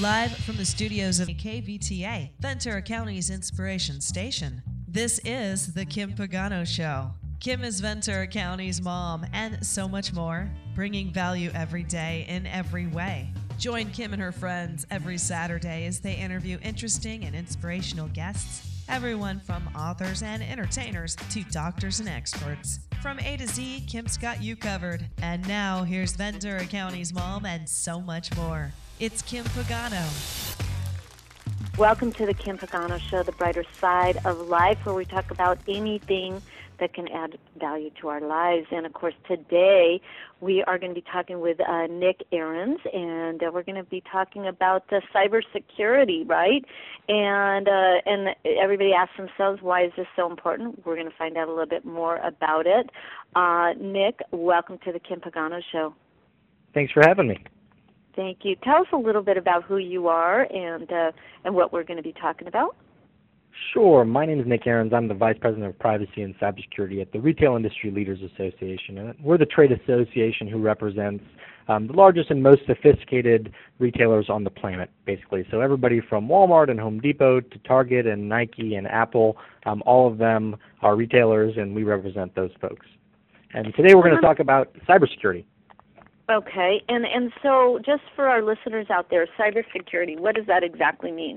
Live from the studios of KVTA, Ventura County's inspiration station, this is The Kim Pagano Show. Kim is Ventura County's mom and so much more, bringing value every day in every way. Join Kim and her friends every Saturday as they interview interesting and inspirational guests, everyone from authors and entertainers to doctors and experts. From A to Z, Kim's got you covered. And now, here's Ventura County's mom and so much more. It's Kim Pagano. Welcome to the Kim Pagano Show, the brighter side of life, where we talk about anything that can add value to our lives. And, of course, today we are going to be talking with Nick Ahrens, and we're going to be talking about cybersecurity, right? And everybody asks themselves, why is this so important? We're going to find out a little bit more about it. Nick, welcome to the Kim Pagano Show. Thanks for having me. Thank you. Tell us a little bit about who you are and what we're going to be talking about. Sure. My name is Nick Ahrens. I'm the Vice President of Privacy and Cybersecurity at the Retail Industry Leaders Association. And we're the trade association who represents the largest and most sophisticated retailers on the planet, basically. So everybody from Walmart and Home Depot to Target and Nike and Apple, all of them are retailers, and we represent those folks. And today we're going to talk about cybersecurity. Okay, and so just for our listeners out there, cybersecurity, what does that exactly mean?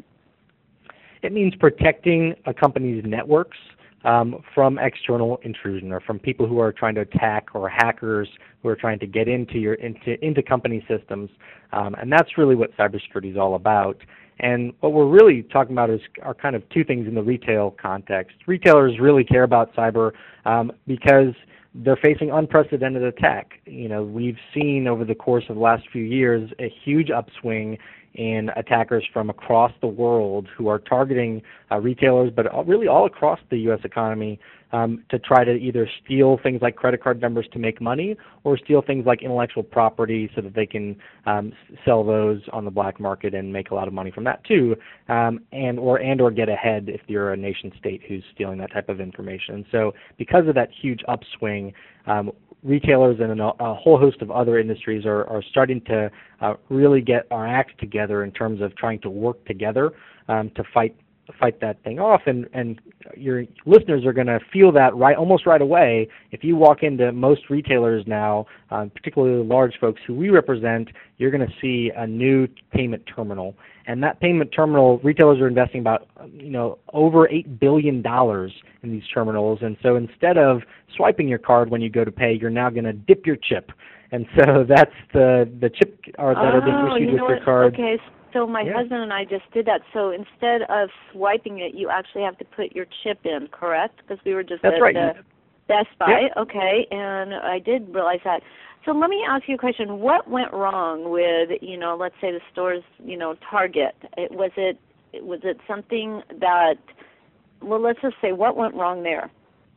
It means protecting a company's networks from external intrusion, or from people who are trying to attack, or hackers who are trying to get into company systems. And that's really what cybersecurity is all about. And what we're really talking about are kind of two things in the retail context. Retailers really care about cyber because they're facing unprecedented attack. You know, we've seen over the course of the last few years a huge upswing in attackers from across the world who are targeting retailers, but really all across the U.S. economy to try to either steal things like credit card numbers to make money, or steal things like intellectual property so that they can sell those on the black market and make a lot of money from that too, and or get ahead if you're a nation state who's stealing that type of information. And so because of that huge upswing, retailers and a whole host of other industries are starting to really get our acts together in terms of trying to work together to fight that thing off. And your listeners are going to feel that almost right away. If you walk into most retailers now, particularly large folks who we represent, you're going to see a new payment terminal. And that payment terminal, retailers are investing about over $8 billion in these terminals. And so instead of swiping your card when you go to pay, you're now going to dip your chip. And so that's the chip that are being issued with your card. Okay. So my husband and I just did that. So instead of swiping it, you actually have to put your chip in, correct? Because we were just at the Best Buy. Yep. Okay, and I did realize that. So let me ask you a question. What went wrong with, let's say the store's, Target? Was it something that, let's just say, what went wrong there?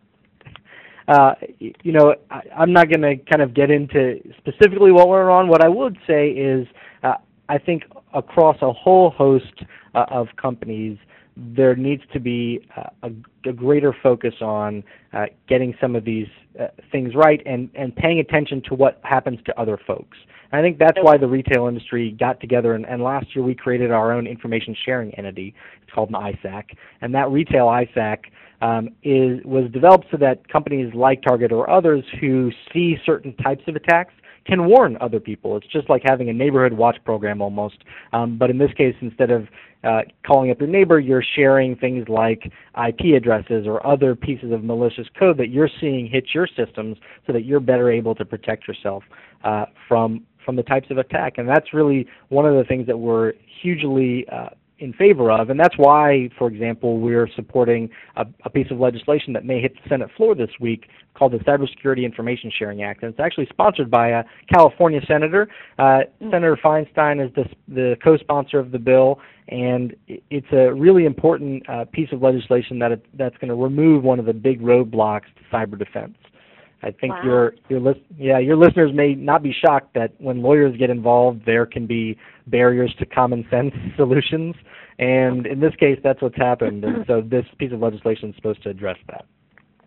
I'm not going to kind of get into specifically what went wrong. What I would say is I think across a whole host of companies, there needs to be a greater focus on getting some of these things right and paying attention to what happens to other folks. And I think that's why the retail industry got together, and last year we created our own information sharing entity. It's called an ISAC. And that retail ISAC was developed so that companies like Target or others who see certain types of attacks can warn other people. It's just like having a neighborhood watch program almost. But in this case, instead of calling up your neighbor, you're sharing things like IP addresses or other pieces of malicious code that you're seeing hit your systems so that you're better able to protect yourself from the types of attack. And that's really one of the things that we're hugely in favor of, and that's why, for example, we're supporting a piece of legislation that may hit the Senate floor this week called the Cybersecurity Information Sharing Act, and it's actually sponsored by a California senator. Senator Feinstein is the co-sponsor of the bill, and it's a really important piece of legislation that's going to remove one of the big roadblocks to cyber defense. I think your listeners may not be shocked that when lawyers get involved, there can be barriers to common sense solutions, and in this case, that's what's happened. And so this piece of legislation is supposed to address that.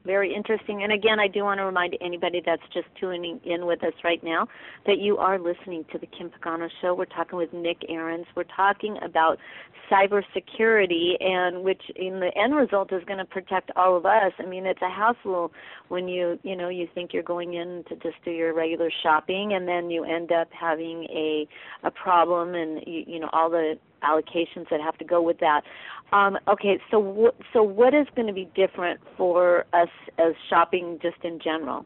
Very interesting. And again, I do want to remind anybody that's just tuning in with us right now that you are listening to the Kim Pagano Show. We're talking with Nick Ahrens. We're talking about cybersecurity, and which in the end result is going to protect all of us. I mean, it's a hassle when you think you're going in to just do your regular shopping, and then you end up having a problem, and all the allocations that have to go with that. Okay, so what is going to be different for us as shopping just in general?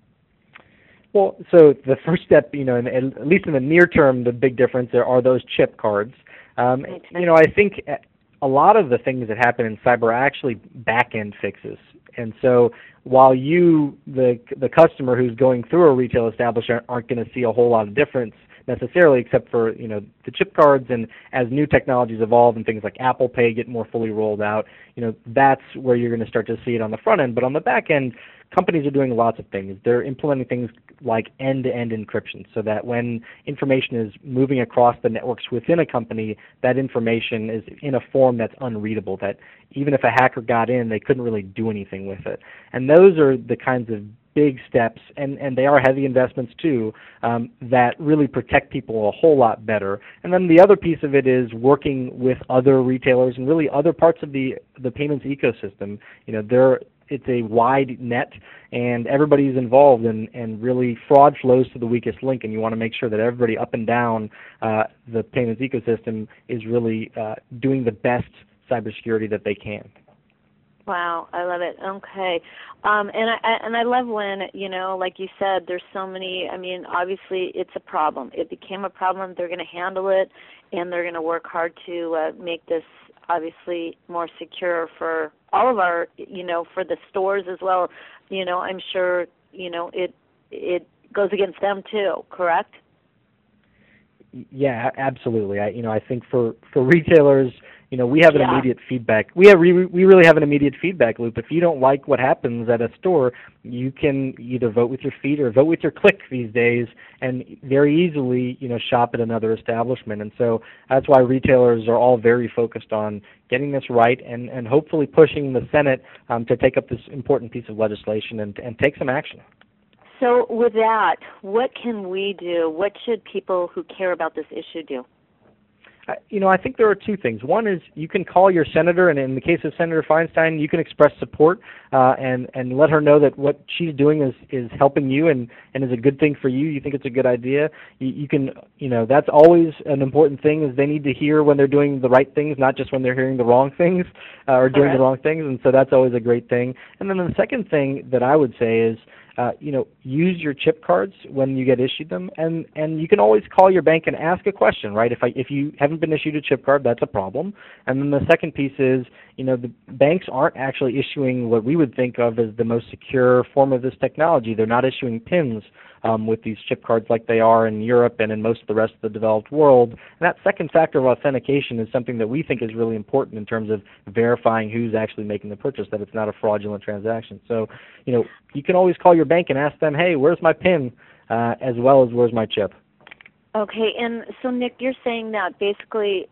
Well, so the first step, at least in the near term, the big difference are those chip cards. I think a lot of the things that happen in cyber are actually back-end fixes. And so while the customer who's going through a retail establishment aren't going to see a whole lot of difference necessarily, except for the chip cards, and as new technologies evolve and things like Apple Pay get more fully rolled out, that's where you're going to start to see it on the front end. But on the back end, companies are doing lots of things. They're implementing things like end-to-end encryption, so that when information is moving across the networks within a company, that information is in a form that's unreadable, that even if a hacker got in, they couldn't really do anything with it. And those are the kinds of big steps, and they are heavy investments too, that really protect people a whole lot better. And then the other piece of it is working with other retailers and really other parts of the payments ecosystem. It's a wide net, and everybody's involved, and really fraud flows to the weakest link, and you want to make sure that everybody up and down the payments ecosystem is really doing the best cybersecurity that they can. Wow, I love it. Okay, and I love when like you said, there's so many. I mean, obviously, it's a problem. It became a problem. They're going to handle it, and they're going to work hard to make this obviously more secure for all of our, for the stores as well. I'm sure it goes against them too. Correct? Yeah, absolutely. I think for retailers, we have an immediate feedback. We really have an immediate feedback loop. If you don't like what happens at a store, you can either vote with your feet or vote with your click these days, and very easily, shop at another establishment. And so that's why retailers are all very focused on getting this right, and hopefully pushing the Senate to take up this important piece of legislation and take some action. So with that, what can we do? What should people who care about this issue do? I think there are two things. One is you can call your senator, and in the case of Senator Feinstein, you can express support and let her know that what she's doing is helping you and is a good thing for you. You think it's a good idea. You can, that's always an important thing, is they need to hear when they're doing the right things, not just when they're hearing the wrong things or doing the wrong things, and so that's always a great thing. And then the second thing that I would say is, use your chip cards when you get issued them, and you can always call your bank and ask a question, right? If you haven't been issued a chip card, that's a problem. And then the second piece is, the banks aren't actually issuing what we would think of as the most secure form of this technology. They're not issuing PINs with these chip cards like they are in Europe and in most of the rest of the developed world. And that second factor of authentication is something that we think is really important in terms of verifying who's actually making the purchase, that it's not a fraudulent transaction. So, you can always call your bank and ask them, hey, where's my PIN, as well as where's my chip. Okay, and so Nick, you're saying that basically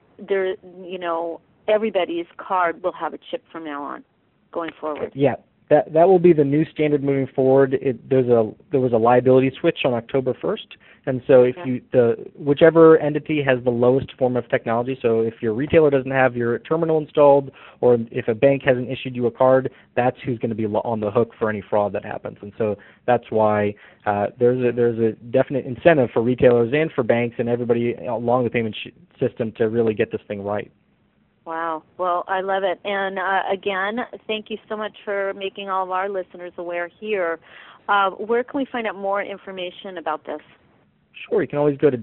everybody's card will have a chip from now on, going forward. Yeah. That will be the new standard moving forward. There was a liability switch on October 1st, and so if whichever entity has the lowest form of technology, so if your retailer doesn't have your terminal installed, or if a bank hasn't issued you a card, that's who's going to be on the hook for any fraud that happens. And so that's why there's a definite incentive for retailers and for banks and everybody along the payment system to really get this thing right. Wow. Well, I love it. And again, thank you so much for making all of our listeners aware here. Where can we find out more information about this? Sure. You can always go to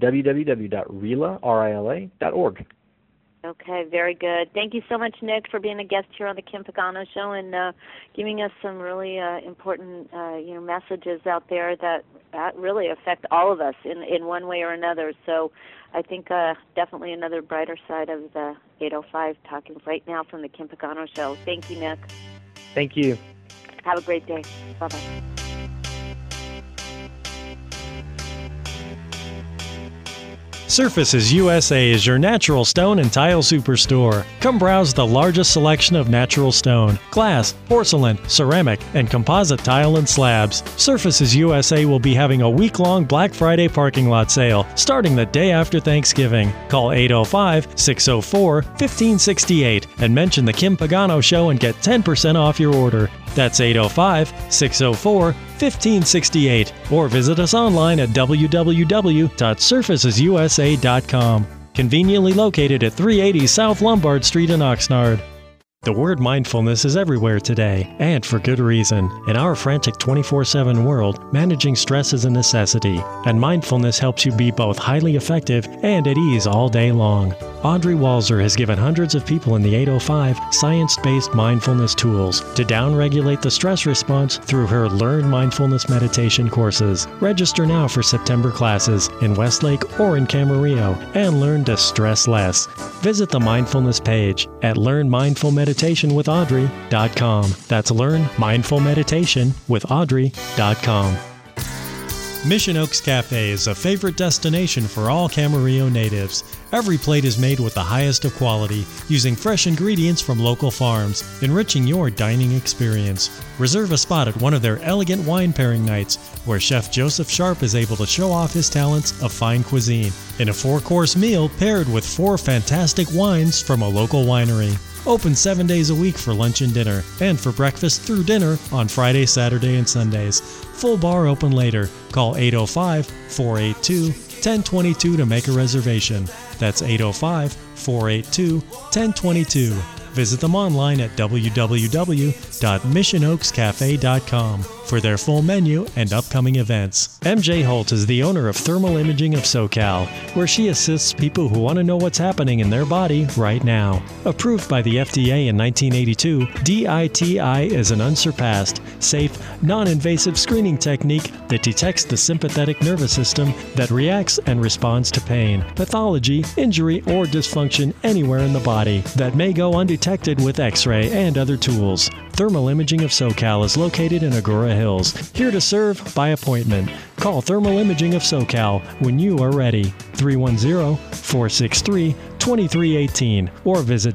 www.rila.org. Okay, very good. Thank you so much, Nick, for being a guest here on the Kim Pagano Show and giving us some really important messages out there that really affect all of us in one way or another. So I think definitely another brighter side of the 805 talking right now from the Kim Pagano Show. Thank you, Nick. Thank you. Have a great day. Bye-bye. Surfaces USA is your natural stone and tile superstore. Come browse the largest selection of natural stone, glass, porcelain, ceramic, and composite tile and slabs. Surfaces USA will be having a week-long Black Friday parking lot sale starting the day after Thanksgiving. Call 805-604-1568 and mention the Kim Pagano Show and get 10% off your order. That's 805-604-1568 or visit us online at www.surfacesusa.com. Conveniently located at 380 South Lombard Street in Oxnard. The word mindfulness is everywhere today, and for good reason. In our frantic 24/7 world, managing stress is a necessity, and mindfulness helps you be both highly effective and at ease all day long. Audrey Walzer has given hundreds of people in the 805 science-based mindfulness tools to downregulate the stress response through her Learn Mindfulness Meditation courses. Register now for September classes in Westlake or in Camarillo and learn to stress less. Visit the mindfulness page at learnmindfulmeditationwithaudrey.com. That's learnmindfulmeditationwithaudrey.com. Mission Oaks Cafe is a favorite destination for all Camarillo natives. Every plate is made with the highest of quality, using fresh ingredients from local farms, enriching your dining experience. Reserve a spot at one of their elegant wine pairing nights, where Chef Joseph Sharp is able to show off his talents of fine cuisine in a 4-course meal paired with 4 fantastic wines from a local winery. Open 7 days a week for lunch and dinner, and for breakfast through dinner on Friday, Saturday, and Sundays. Full bar open later. Call 805-482-1022 to make a reservation. That's 805-482-1022. Visit them online at www.missionoakscafe.com for their full menu and upcoming events. MJ Holt is the owner of Thermal Imaging of SoCal, where she assists people who want to know what's happening in their body right now. Approved by the FDA in 1982, DITI is an unsurpassed, safe, non-invasive screening technique that detects the sympathetic nervous system that reacts and responds to pain, pathology, injury, or dysfunction anywhere in the body that may go undetected with X-ray and other tools. Thermal Imaging of SoCal is located in Agoura Hills, here to serve by appointment. Call Thermal Imaging of SoCal when you are ready. 310-463-2318 or visit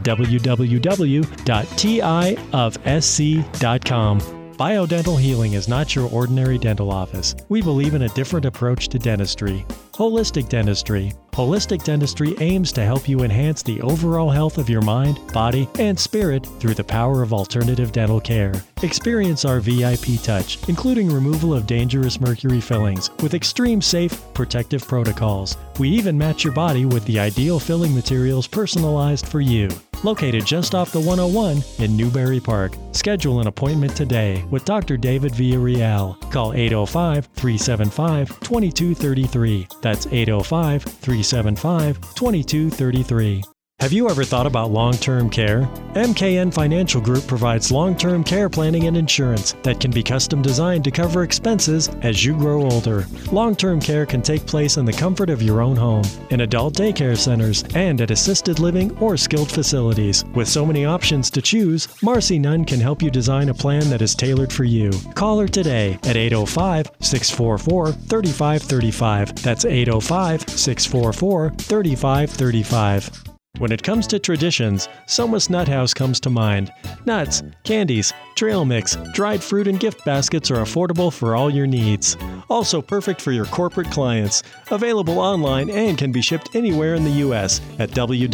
www.tiofsc.com. Biodental Healing is not your ordinary dental office. We believe in a different approach to dentistry. Holistic Dentistry. Holistic Dentistry aims to help you enhance the overall health of your mind, body, and spirit through the power of alternative dental care. Experience our VIP touch, including removal of dangerous mercury fillings with extreme safe, protective protocols. We even match your body with the ideal filling materials personalized for you. Located just off the 101 in Newberry Park. Schedule an appointment today with Dr. David Villarreal. Call 805-375-2233. That's 805-375-2233. Have you ever thought about long-term care? MKN Financial Group provides long-term care planning and insurance that can be custom designed to cover expenses as you grow older. Long-term care can take place in the comfort of your own home, in adult daycare centers, and at assisted living or skilled facilities. With so many options to choose, Marcy Nunn can help you design a plan that is tailored for you. Call her today at 805-644-3535. That's 805-644-3535. When it comes to traditions, Soma's Nut House comes to mind. Nuts, candies, trail mix, dried fruit, and gift baskets are affordable for all your needs. Also perfect for your corporate clients. Available online and can be shipped anywhere in the U.S. at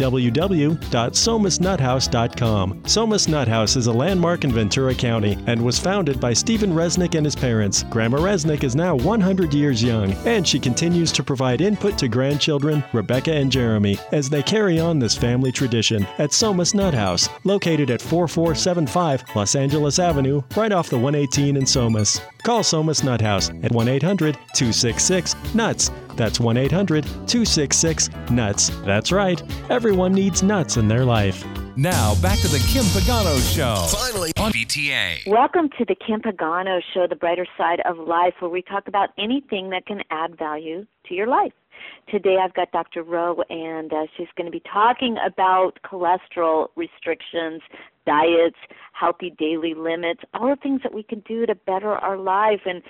www.somasnuthouse.com. Soma's Nut House is a landmark in Ventura County and was founded by Stephen Resnick and his parents. Grandma Resnick is now 100 years young, and she continues to provide input to grandchildren, Rebecca and Jeremy, as they carry on this family tradition at Soma's Nut House, located at 4475 Los Angeles Avenue, right off the 118 in Somas. Call Soma's Nut House at 1-800-266-NUTS. That's 1-800-266-NUTS. That's right, everyone needs nuts in their life. Now, back to the Kim Pagano Show. Finally on VTA. Welcome to the Kim Pagano Show, the brighter side of life, where we talk about anything that can add value to your life. Today I've got Dr. Rowe, and she's going to be talking about cholesterol restrictions, diets, healthy daily limits, all the things that we can do to better our life. And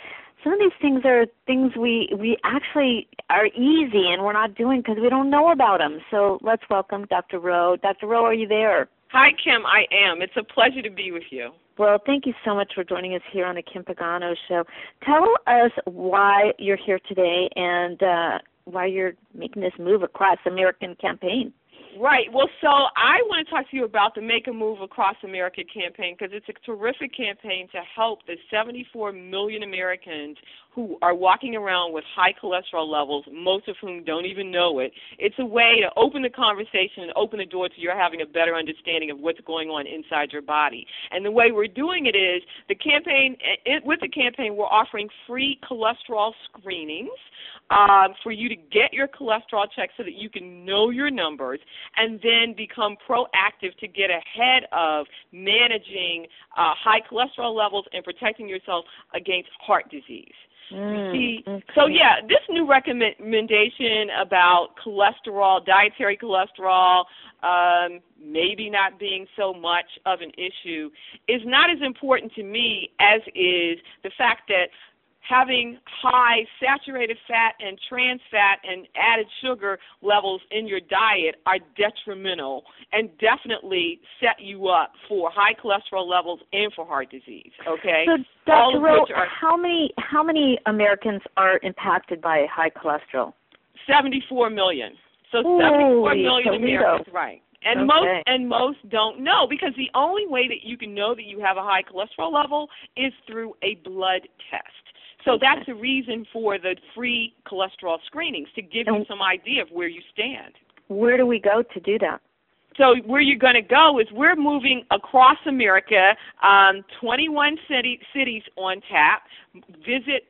some of these things are things we actually are easy and we're not doing because we don't know about them. So let's welcome Dr. Rowe. Dr. Rowe, are you there? Hi, Kim. I am. It's a pleasure to be with you. Well, thank you so much for joining us here on the Kim Pagano Show. Tell us why you're here today and why you're making this Move Across America campaign. Right. Well, so I want to talk to you about the Make a Move Across America campaign because it's a terrific campaign to help the 74 million Americans who are walking around with high cholesterol levels, most of whom don't even know it. It's a way to open the conversation and open the door to your having a better understanding of what's going on inside your body. And the way we're doing it is with the campaign, we're offering free cholesterol screenings for you to get your cholesterol checked so that you can know your numbers and then become proactive to get ahead of managing high cholesterol levels and protecting yourself against heart disease. Okay. So, this new recommendation about cholesterol, dietary cholesterol, maybe not being so much of an issue is not as important to me as is the fact that having high saturated fat and trans fat and added sugar levels in your diet are detrimental and definitely set you up for high cholesterol levels and for heart disease, okay? So, Dr. Rowe, how many Americans are impacted by high cholesterol? 74 million. So 74 million Americans, right. And most don't know because the only way that you can know that you have a high cholesterol level is through a blood test. So that's the reason for the free cholesterol screenings, to give you some idea of where you stand. Where do we go to do that? So where you're going to go is we're moving across America, 21 cities on tap. Visit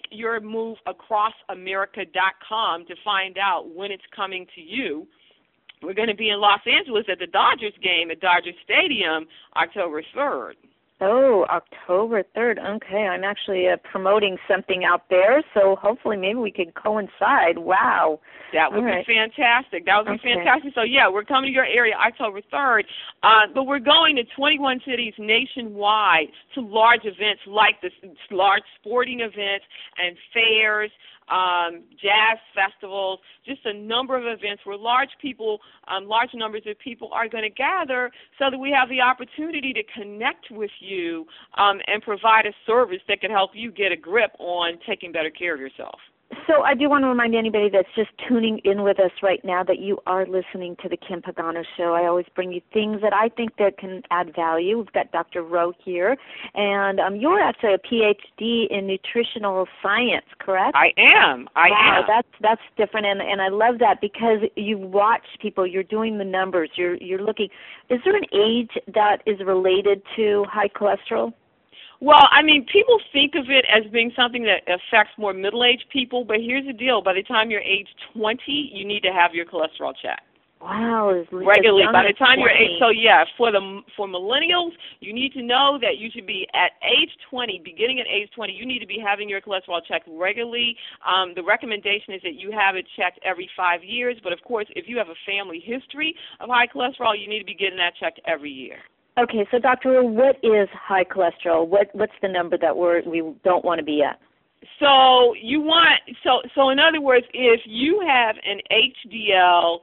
MakeYourMoveAcrossAmerica.com to find out when it's coming to you. We're going to be in Los Angeles at the Dodgers game at Dodger Stadium October 3rd. Oh, October 3rd. Okay, I'm actually promoting something out there, so hopefully maybe we could coincide. Wow. That would be fantastic. That would be fantastic. So, we're coming to your area October 3rd, but we're going to 21 cities nationwide to large events like this, large sporting events and fairs, jazz festivals, just a number of events where large numbers of people are going to gather so that we have the opportunity to connect with you and provide a service that can help you get a grip on taking better care of yourself. So I do want to remind anybody that's just tuning in with us right now that you are listening to the Kim Pagano Show. I always bring you things that I think that can add value. We've got Dr. Rowe here, and you're actually a PhD in nutritional science, correct? I am. Wow, that's different, and I love that because you watch people. You're doing the numbers. You're looking. Is there an age that is related to high cholesterol? Well, I mean, people think of it as being something that affects more middle-aged people, but here's the deal. By the time you're age 20, you need to have your cholesterol checked. Wow. Regularly. By the time you're age, for millennials, you need to know that you should be at age 20, beginning at age 20, you need to be having your cholesterol checked regularly. The recommendation is that you have it checked every 5 years, but of course, if you have a family history of high cholesterol, you need to be getting that checked every year. Okay, so Dr. Rowe, what is high cholesterol? What's the number that we don't want to be at? So so in other words, if you have an HDL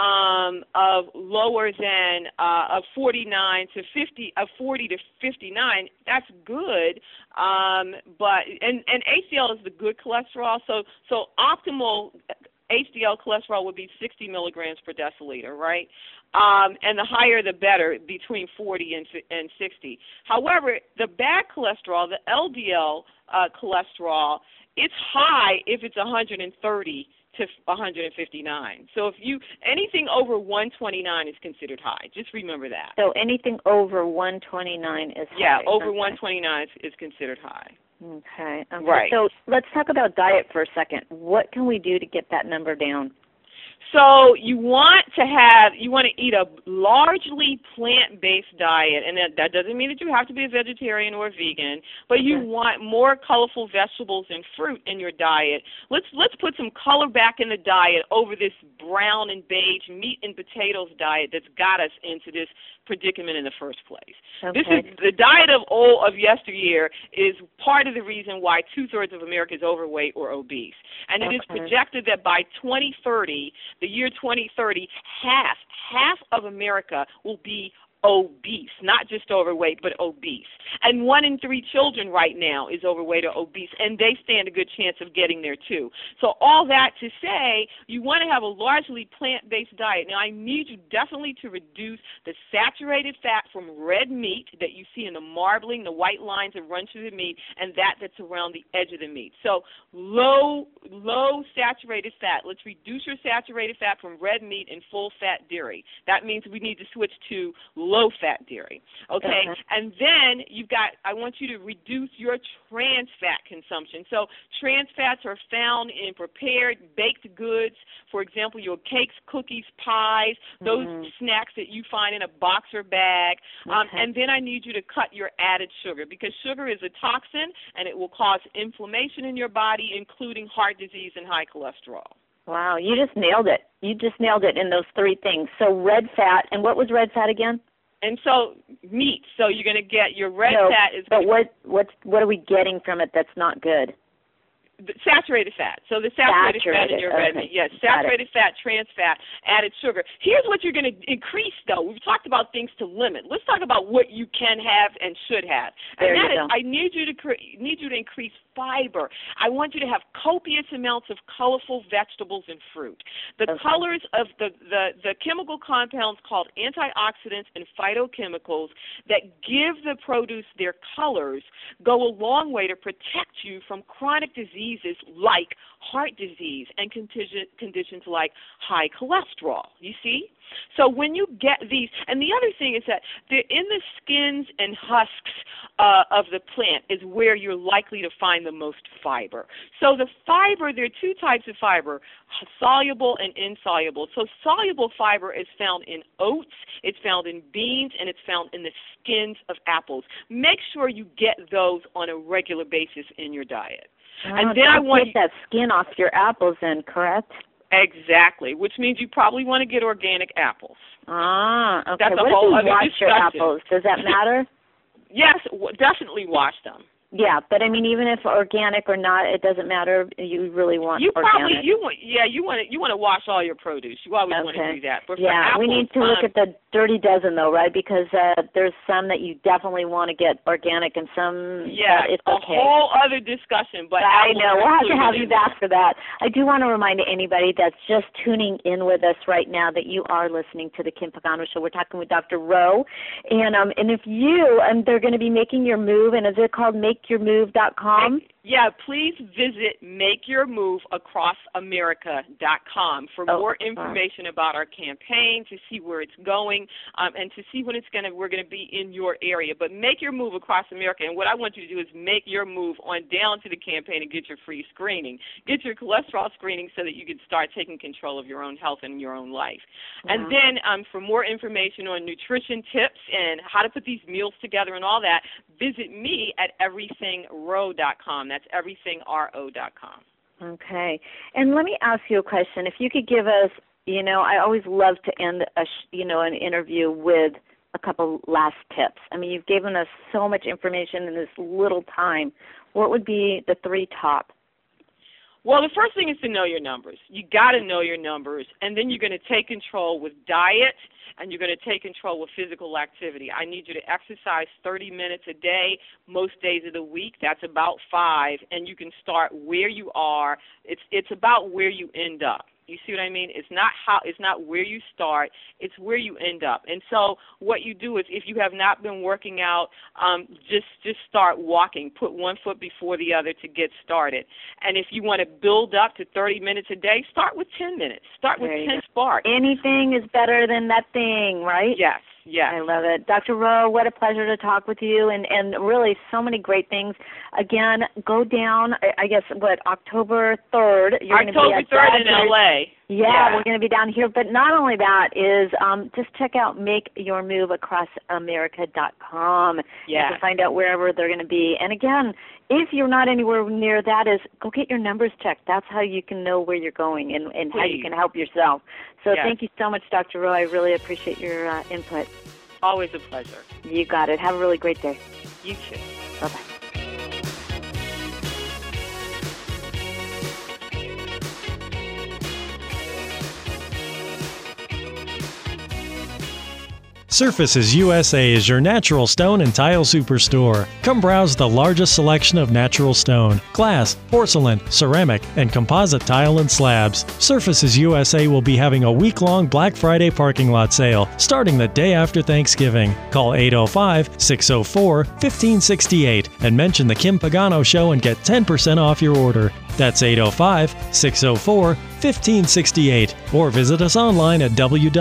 of lower than of 49 to 50, of 40 to 59, that's good. But HDL is the good cholesterol. So optimal HDL cholesterol would be 60 milligrams per deciliter, right? And the higher the better, between 40 and 60. However, the bad cholesterol, the LDL cholesterol, it's high if it's 130 to 159. So anything over 129 is considered high. Just remember that. So anything over 129 is high. Yeah, over 129 is considered high. Okay. Right. So let's talk about diet for a second. What can we do to get that number down? So you want to eat a largely plant-based diet, and that doesn't mean that you have to be a vegetarian or a vegan, but you want more colorful vegetables and fruit in your diet. Let's put some color back in the diet over this brown and beige meat and potatoes diet that's got us into this predicament in the first place. Okay. This is the diet of yesteryear is part of the reason why 2/3 of America is overweight or obese. And it is projected that by 2030, the year 2030, half of America will be obese, not just overweight, but obese. And 1 in 3 children right now is overweight or obese, and they stand a good chance of getting there too. So all that to say, you want to have a largely plant-based diet. Now, I need you definitely to reduce the saturated fat from red meat that you see in the marbling, the white lines that run through the meat, and that's around the edge of the meat. So low saturated fat. Let's reduce your saturated fat from red meat and full-fat dairy. That means we need to switch to low-fat dairy, okay? And then I want you to reduce your trans fat consumption. So trans fats are found in prepared baked goods, for example, your cakes, cookies, pies, those snacks that you find in a boxer bag. And then I need you to cut your added sugar, because sugar is a toxin, and it will cause inflammation in your body, including heart disease and high cholesterol. Wow, you just nailed it. You just nailed it in those 3 things. So red fat, and what was red fat again? And so meat. So you're going to get your red fat is. But what are we getting from it that's not good? Saturated fat. So the saturated fat in your red meat. Yes, saturated fat, trans fat, added sugar. Here's what you're going to increase, though. We've talked about things to limit. Let's talk about what you can have and should have. And that is, I need you to increase fiber. I want you to have copious amounts of colorful vegetables and fruit. The colors of the chemical compounds called antioxidants and phytochemicals that give the produce their colors go a long way to protect you from chronic diseases like heart disease and conditions like high cholesterol. You see? So when you get these, and the other thing is that they're in the skins and husks of the plant is where you're likely to find the most fiber. So the fiber, there are 2 types of fiber, soluble and insoluble. So soluble fiber is found in oats, it's found in beans, and it's found in the skins of apples. Make sure you get those on a regular basis in your diet. And then I want to get that skin off your apples then, correct? Exactly, which means you probably want to get organic apples. Okay. That's what a whole if you other wash discussion. your apples? Does that matter? Yes, definitely wash them. Yeah, but I mean, even if organic or not, it doesn't matter. You really want organic. You want to wash all your produce. You always want to do that. But yeah, we need to look at the dirty dozen though, right? Because there's some that you definitely want to get organic, and some it's okay. A whole other discussion. But I know we'll have to have you back for that. I do want to remind anybody that's just tuning in with us right now that you are listening to the Kim Pagano Show. We're talking with Dr. Rowe, and if they're going to be making your move, and is it called MakeYourMove.com? Yeah, please visit MakeYourMoveAcrossAmerica.com for more information about our campaign, to see where it's going, and to see when we're going to be in your area. But Make Your Move Across America, and what I want you to do is make your move on down to the campaign and get your free screening. Get your cholesterol screening so that you can start taking control of your own health and your own life. Yeah. And then for more information on nutrition tips and how to put these meals together and all that, visit me at everythingro.com. That's everythingro.com. Okay. And let me ask you a question. If you could give us, I always love to end an interview with a couple last tips. I mean, you've given us so much information in this little time. What would be the 3 top? Well, the first thing is to know your numbers. You got to know your numbers, and then you're going to take control with diet, and you're going to take control with physical activity. I need you to exercise 30 minutes a day, most days of the week. That's about 5, and you can start where you are. It's about where you end up. You see what I mean? It's not where you start, it's where you end up. And so what you do is, if you have not been working out, just start walking. Put one foot before the other to get started. And if you want to build up to 30 minutes a day, start with 10 minutes. Start with 10 sparks. Anything is better than nothing, right? Yes. Yes. I love it. Dr. Rowe, what a pleasure to talk with you, and really so many great things. Again, go down, I guess, October 3rd. October 3rd in L.A. Yeah, we're going to be down here. But not only that is just check out MakeYourMoveAcrossAmerica.com. Yeah. You can find out wherever they're going to be. And again, if you're not anywhere near that, go get your numbers checked. That's how you can know where you're going and how you can help yourself. So thank you so much, Dr. Rowe. I really appreciate your input. Always a pleasure. You got it. Have a really great day. You too. Bye-bye. Surfaces USA is your natural stone and tile superstore. Come browse the largest selection of natural stone, glass, porcelain, ceramic, and composite tile and slabs. Surfaces USA will be having a week-long Black Friday parking lot sale starting the day after Thanksgiving. Call 805-604-1568 and mention the Kim Pagano Show and get 10% off your order. That's 805-604-1568 or visit us online at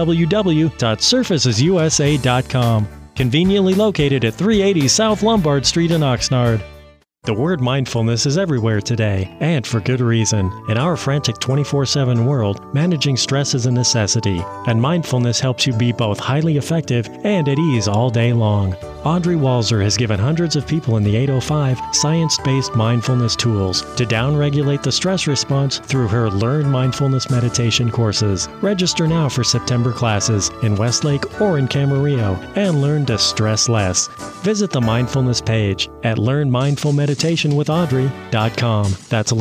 www.surfacesusa.com. Conveniently located at 380 South Lombard Street in Oxnard. The word mindfulness is everywhere today, and for good reason. In our frantic 24/7 world, managing stress is a necessity, and mindfulness helps you be both highly effective and at ease all day long. Audrey Walzer has given hundreds of people in the 805 science-based mindfulness tools to downregulate the stress response through her Learn Mindfulness Meditation courses. Register now for September classes in Westlake or in Camarillo and learn to stress less. Visit the mindfulness page at learnmindfulmeditationwithaudrey.com. That's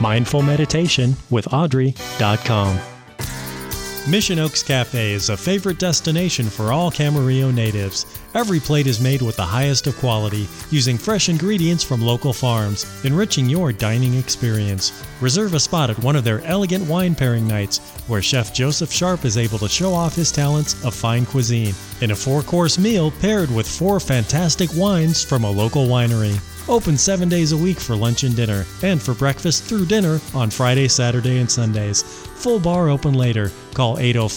learnmindfulmeditationwithaudrey.com. Mission Oaks Cafe is a favorite destination for all Camarillo natives. Every plate is made with the highest of quality, using fresh ingredients from local farms, enriching your dining experience. Reserve a spot at one of their elegant wine pairing nights, where Chef Joseph Sharp is able to show off his talents of fine cuisine in a 4-course meal paired with 4 fantastic wines from a local winery. Open 7 days a week for lunch and dinner, and for breakfast through dinner on Friday, Saturday, and Sundays. Full bar open later. Call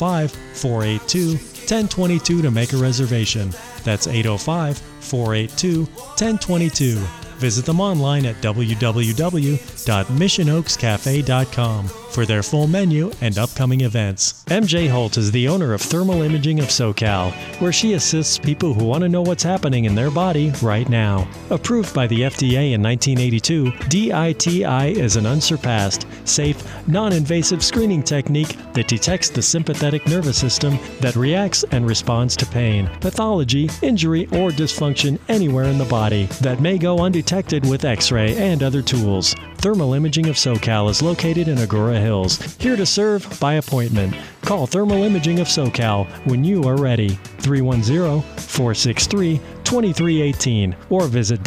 805-482-1022 to make a reservation. That's 805-482-1022. Visit them online at www.missionoakscafe.com for their full menu and upcoming events. MJ Holt is the owner of Thermal Imaging of SoCal, where she assists people who want to know what's happening in their body right now. Approved by the FDA in 1982, DITI is an unsurpassed, safe, non-invasive screening technique that detects the sympathetic nervous system that reacts and responds to pain, pathology, injury, or dysfunction anywhere in the body that may go undetected with X-ray and other tools. Thermal Imaging of SoCal is located in Agoura Hills, here to serve by appointment. Call Thermal Imaging of SoCal when you are ready, 310-463-2318, or visit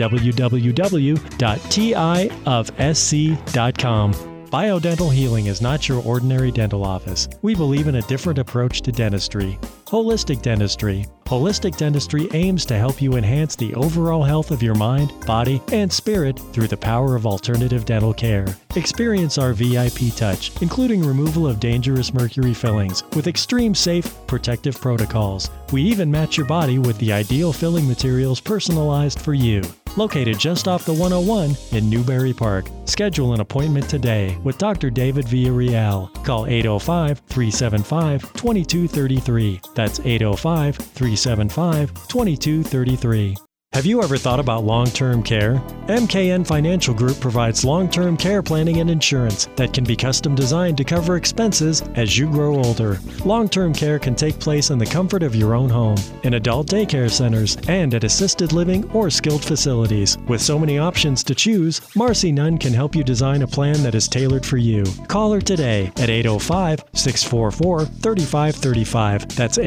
www.tiofsc.com. Biodental Healing is not your ordinary dental office. We believe in a different approach to dentistry. Holistic Dentistry. Holistic Dentistry aims to help you enhance the overall health of your mind, body, and spirit through the power of alternative dental care. Experience our VIP touch, including removal of dangerous mercury fillings with extreme safe, protective protocols. We even match your body with the ideal filling materials personalized for you. Located just off the 101 in Newberry Park. Schedule an appointment today with Dr. David Villarreal. Call 805-375-2233. That's 805-375-2233. Have you ever thought about long-term care? MKN Financial Group provides long-term care planning and insurance that can be custom designed to cover expenses as you grow older. Long-term care can take place in the comfort of your own home, in adult daycare centers, and at assisted living or skilled facilities. With so many options to choose, Marcy Nunn can help you design a plan that is tailored for you. Call her today at 805-644-3535. That's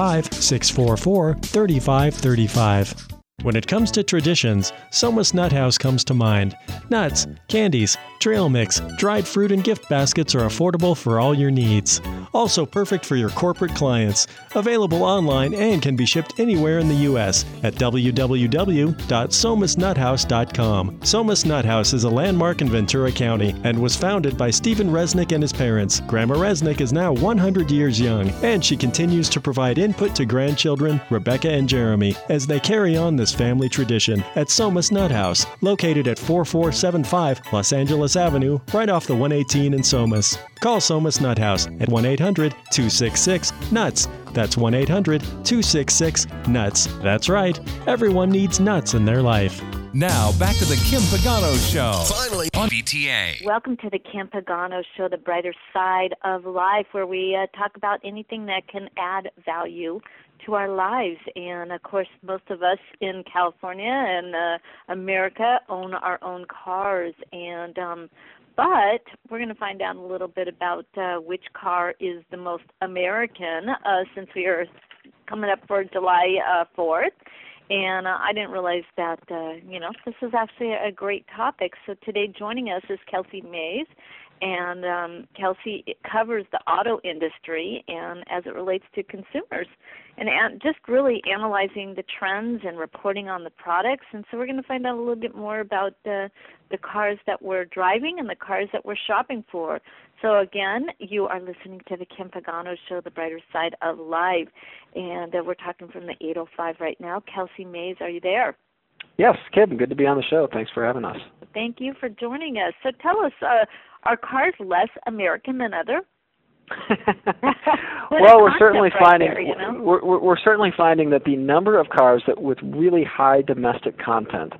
805-644-3535. When it comes to traditions, Soma's Nut House comes to mind. Nuts, candies, trail mix, dried fruit, and gift baskets are affordable for all your needs. Also perfect for your corporate clients. Available online and can be shipped anywhere in the U.S. at www.somasnuthouse.com. Soma's Nut House is a landmark in Ventura County and was founded by Stephen Resnick and his parents. Grandma Resnick is now 100 years young, and she continues to provide input to grandchildren, Rebecca and Jeremy, as they carry on this family tradition at Soma's Nut House, located at 4475 Los Angeles Avenue, right off the 118 in Somas. Call Soma's Nut House at 1-800-266-NUTS That's 1-800-266-NUTS. That's right. Everyone needs nuts in their life. Now, back to the Kim Pagano Show. Finally on VTA. Welcome to the Kim Pagano Show, the brighter side of life, where we talk about anything that can add value to our lives. And, of course, most of us in California and America own our own cars. And but we're going to find out a little bit about which car is the most American since we are coming up for July 4th. And I didn't realize that, this is actually a great topic. So today joining us is Kelsey Mays. And Kelsey covers the auto industry and as it relates to consumers and just really analyzing the trends and reporting on the products. And so we're going to find out a little bit more about the cars that we're driving and the cars that we're shopping for. So again, you are listening to the Kim Pagano Show, the brighter side of life. And we're talking from the 805 right now. Kelsey Mays, are you there? Yes, Kim, good to be on the show. Thanks for having us. Thank you for joining us. So tell us, are cars less American than other? Well, we're certainly finding there, we're certainly finding that the number of cars that with really high domestic content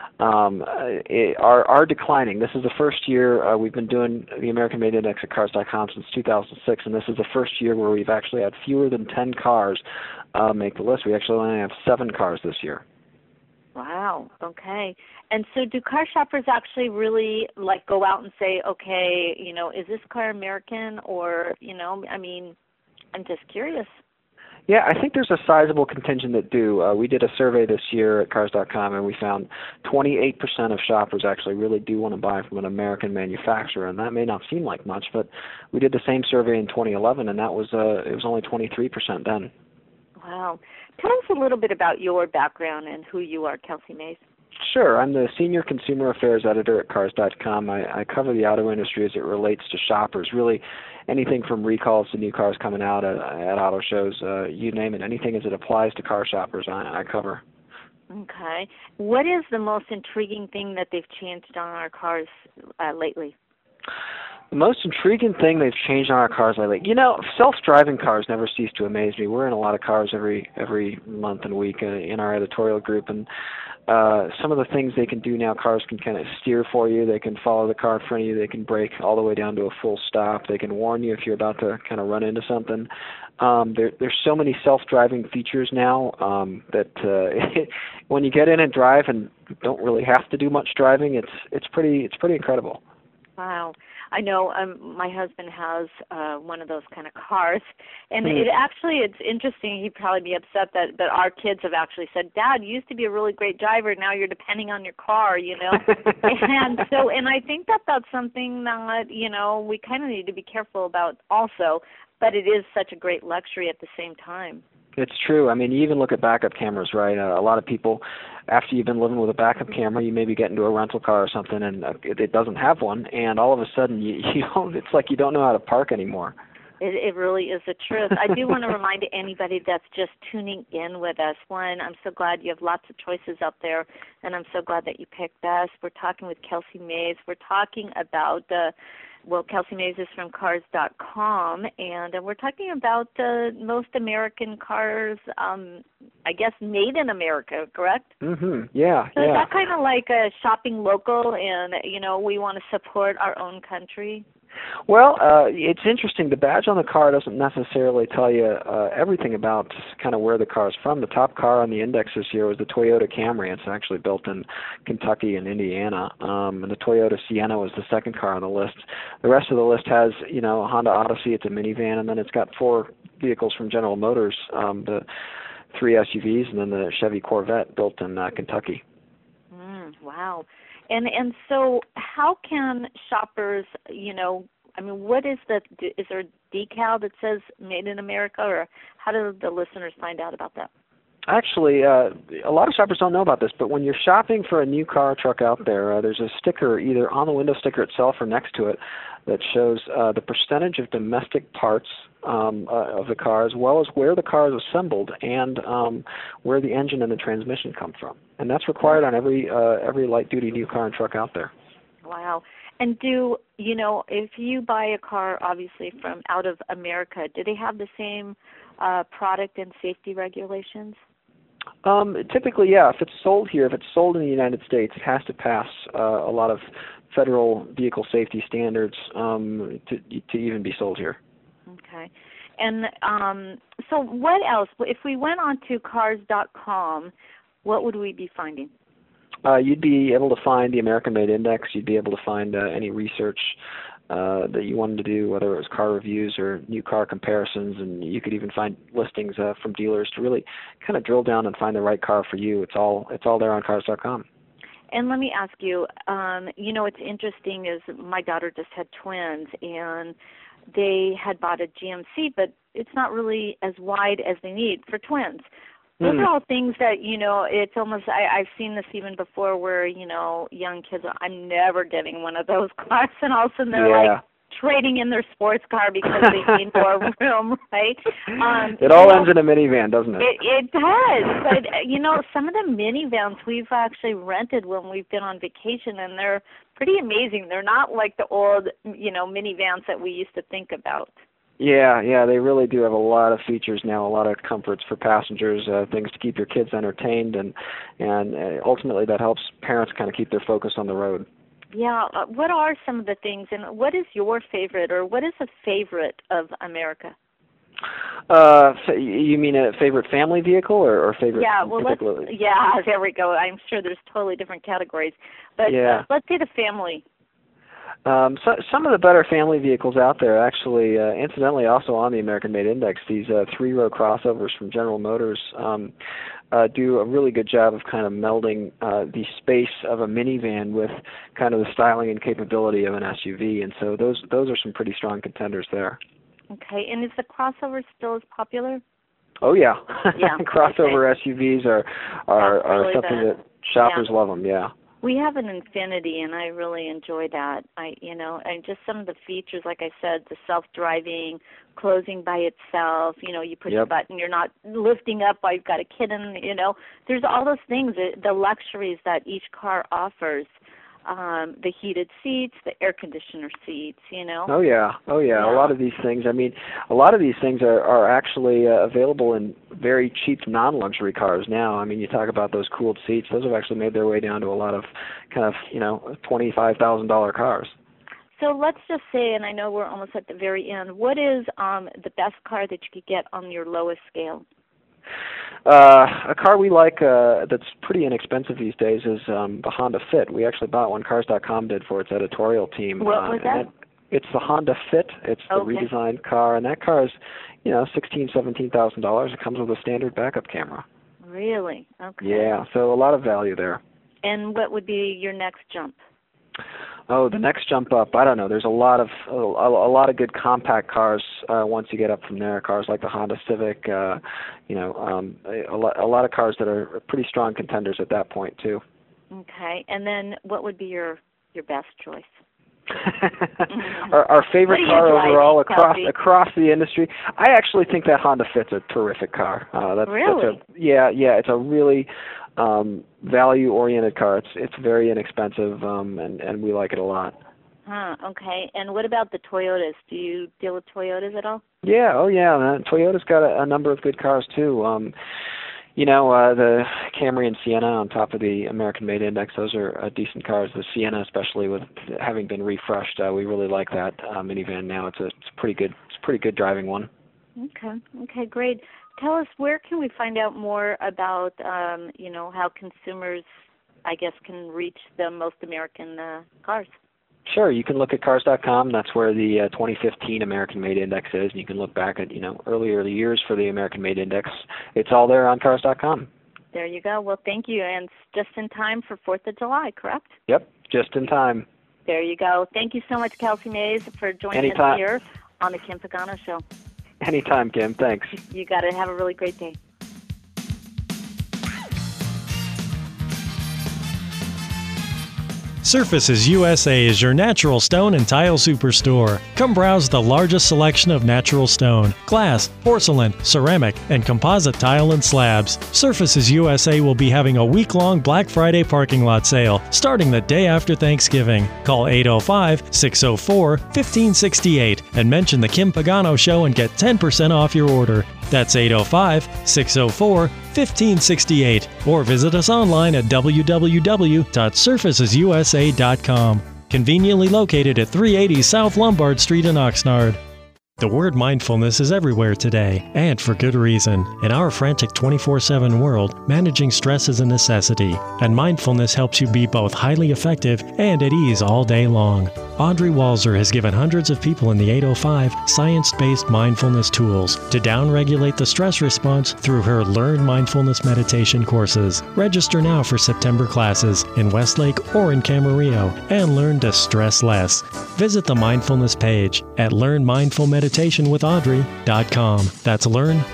are declining. This is the first year we've been doing the American Made Index at Cars.com since 2006, and this is the first year where we've actually had fewer than 10 cars make the list. We actually only have 7 cars this year. Wow. Okay. And so do car shoppers actually really go out and say, okay, is this car American or, I'm just curious. Yeah, I think there's a sizable contingent that do. We did a survey this year at Cars.com, and we found 28% of shoppers actually really do want to buy from an American manufacturer, and that may not seem like much, but we did the same survey in 2011, and that was it was only 23% then. Wow. Tell us a little bit about your background and who you are, Kelsey Mays. Sure. I'm the Senior Consumer Affairs Editor at Cars.com. I cover the auto industry as it relates to shoppers, really anything from recalls to new cars coming out at auto shows, you name it, anything as it applies to car shoppers I cover. Okay. What is the most intriguing thing that they've changed on our cars lately? The most intriguing thing they've changed on our cars lately, self-driving cars never cease to amaze me. We're in a lot of cars every month and week in our editorial group, and some of the things they can do now, cars can kind of steer for you. They can follow the car in front of you. They can brake all the way down to a full stop. They can warn you if you're about to kind of run into something. There's so many self-driving features now that when you get in and drive and don't really have to do much driving, it's pretty incredible. Wow. I know my husband has one of those kind of cars, and it's interesting. He'd probably be upset that our kids have actually said, Dad, you used to be a really great driver, now you're depending on your car, and I think that's something that, we kind of need to be careful about also, but it is such a great luxury at the same time. It's true. I mean, you even look at backup cameras, right? A lot of people, after you've been living with a backup camera, you maybe get into a rental car or something, and it doesn't have one, and all of a sudden, it's like you don't know how to park anymore. It really is the truth. I do want to remind anybody that's just tuning in with us, one, I'm so glad you have lots of choices out there, and I'm so glad that you picked us. We're talking with Kelsey Mays. We're talking about Kelsey Mays is from Cars.com, and we're talking about most American cars, I guess, made in America, correct? Mm-hmm. Yeah. So is that kind of like a shopping local, and, we want to support our own country? Well, it's interesting. The badge on the car doesn't necessarily tell you everything about kind of where the car is from. The top car on the index this year was the Toyota Camry. It's actually built in Kentucky and Indiana. And the Toyota Sienna was the second car on the list. The rest of the list has, a Honda Odyssey. It's a minivan, and then it's got 4 vehicles from General Motors, the 3 SUVs, and then the Chevy Corvette built in Kentucky. Wow. And so how can shoppers, what is is there a decal that says Made in America, or how do the listeners find out about that? Actually, a lot of shoppers don't know about this, but when you're shopping for a new car or truck out there, there's a sticker either on the window sticker itself or next to it that shows the percentage of domestic parts of the car, as well as where the car is assembled and where the engine and the transmission come from. And that's required on every light-duty new car and truck out there. Wow. And if you buy a car, obviously, from out of America, do they have the same product and safety regulations? Typically, yeah. If it's sold here, if it's sold in the United States, it has to pass a lot of federal vehicle safety standards to even be sold here. Okay. And so what else? If we went on to cars.com, what would we be finding? You'd be able to find the American Made Index. You'd be able to find any research that you wanted to do, whether it was car reviews or new car comparisons, and you could even find listings from dealers to really kind of drill down and find the right car for you. It's all there on cars.com. And let me ask you, what's interesting is my daughter just had twins, and they had bought a GMC, but it's not really as wide as they need for twins. Those are all things that, it's almost, I've seen this even before where, young kids, I'm never getting one of those cars, and all of a sudden they're like trading in their sports car because they need more room, right? It all ends in a minivan, doesn't it? It does. But, some of the minivans we've actually rented when we've been on vacation, and they're pretty amazing. They're not like the old, minivans that we used to think about. Yeah, they really do have a lot of features now, a lot of comforts for passengers, things to keep your kids entertained, and ultimately that helps parents kind of keep their focus on the road. Yeah, what are some of the things, and what is your favorite, or what is a favorite of America? You mean a favorite family vehicle or favorite? Yeah, well, there we go. I'm sure there's totally different categories, but let's say the family. So some of the better family vehicles out there, actually, incidentally, also on the American Made Index, these three-row crossovers from General Motors do a really good job of kind of melding the space of a minivan with kind of the styling and capability of an SUV, and so those are some pretty strong contenders there. Okay, and is the crossover still as popular? Oh yeah, yeah. Crossover SUVs are really something that shoppers love them. Yeah. We have an Infiniti, and I really enjoy that. And just some of the features, like I said, the self-driving, closing by itself. You push a button, you're not lifting up while you've got a kid in. There's all those things, the luxuries that each car offers. The heated seats, the air conditioner seats, Oh yeah. A lot of these things. A lot of these things are actually available in very cheap non-luxury cars now. You talk about those cooled seats; those have actually made their way down to a lot of kind of $25,000 cars. So let's just say, and I know we're almost at the very end. What is the best car that you could get on your lowest scale? A car we like that's pretty inexpensive these days is the Honda Fit. We actually bought one. Cars.com did for its editorial team. What was that? It's the Honda Fit. It's the redesigned car, and that car is, $16,000-$17,000. It comes with a standard backup camera. Really? Okay. Yeah, so a lot of value there. And what would be your next jump? Oh, the next jump up, I don't know. There's a lot of good compact cars once you get up from there. Cars like the Honda Civic, a lot of cars that are pretty strong contenders at that point too. Okay, and then what would be your best choice? Our favorite car overall across the industry. I actually think that Honda Fit's a terrific car. Really? It's a really value-oriented car. It's very inexpensive, and we like it a lot. Okay. And what about the Toyotas? Do you deal with Toyotas at all? Yeah. Oh, yeah. Toyota's got a number of good cars too. The Camry and Sienna on top of the American Made Index, those are decent cars. The Sienna, especially with having been refreshed, we really like that minivan now. It's a pretty good driving one. Okay, great. Tell us, where can we find out more about, how consumers, I guess, can reach the most American cars? Sure. You can look at cars.com. That's where the 2015 American Made Index is. And you can look back at, earlier years for the American Made Index. It's all there on cars.com. There you go. Well, thank you. And just in time for 4th of July, correct? Yep, just in time. There you go. Thank you so much, Kelsey Mays, for joining us here on the Kim Pagano Show. Anytime, Kim. Thanks. You got it. Have a really great day. Surfaces USA is your natural stone and tile superstore. Come browse the largest selection of natural stone, glass, porcelain, ceramic, and composite tile and slabs. Surfaces USA will be having a week-long Black Friday parking lot sale starting the day after Thanksgiving. Call 805-604-1568 and mention the Kim Pagano Show and get 10% off your order. That's 805-604-1568 or visit us online at www.surfacesusa.com. Conveniently located at 380 South Lombard Street in Oxnard. The word mindfulness is everywhere today, and for good reason. In our frantic 24/7 world, managing stress is a necessity, and mindfulness helps you be both highly effective and at ease all day long. Audrey Walzer has given hundreds of people in the 805 science-based mindfulness tools to downregulate the stress response through her Learn Mindfulness Meditation courses. Register now for September classes in Westlake or in Camarillo and learn to stress less. Visit the mindfulness page at learnmindfulmeditationwithaudrey.com. That's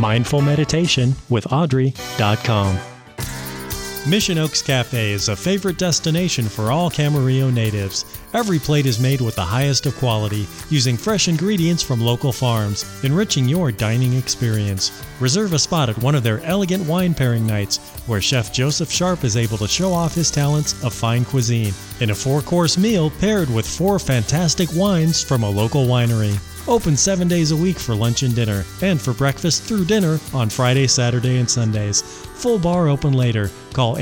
learnmindfulmeditationwithaudrey.com. Mission Oaks Cafe is a favorite destination for all Camarillo natives. Every plate is made with the highest of quality, using fresh ingredients from local farms, enriching your dining experience. Reserve a spot at one of their elegant wine pairing nights, where Chef Joseph Sharp is able to show off his talents of fine cuisine in a 4-course meal paired with 4 fantastic wines from a local winery. Open 7 days a week for lunch and dinner, and for breakfast through dinner on Friday, Saturday, and Sundays. Full bar open later. Call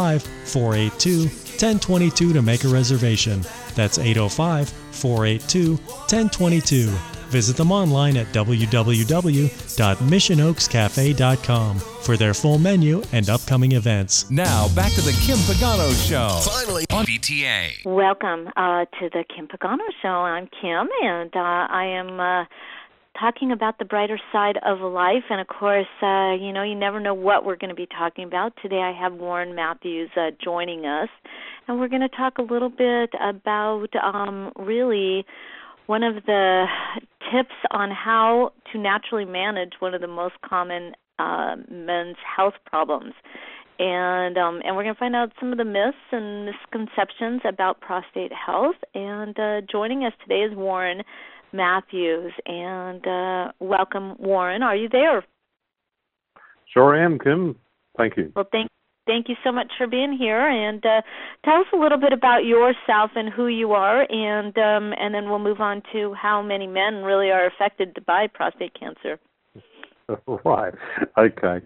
805-482-1022 to make a reservation. That's 805-482-1022. Visit them online at www.missionoakscafe.com for their full menu and upcoming events. Now, back to the Kim Pagano Show. Finally on VTA. Welcome to the Kim Pagano Show. I'm Kim, and I am talking about the brighter side of life. And, of course, you never know what we're going to be talking about. Today I have Warren Matthews joining us, and we're going to talk a little bit about really one of the tips on how to naturally manage one of the most common men's health problems. And we're going to find out some of the myths and misconceptions about prostate health. And joining us today is Warren Matthews. And welcome, Warren. Are you there? Sure am, Kim. Thank you. Well, thank you so much for being here. And tell us a little bit about yourself and who you are, and then we'll move on to how many men really are affected by prostate cancer. Right. Okay.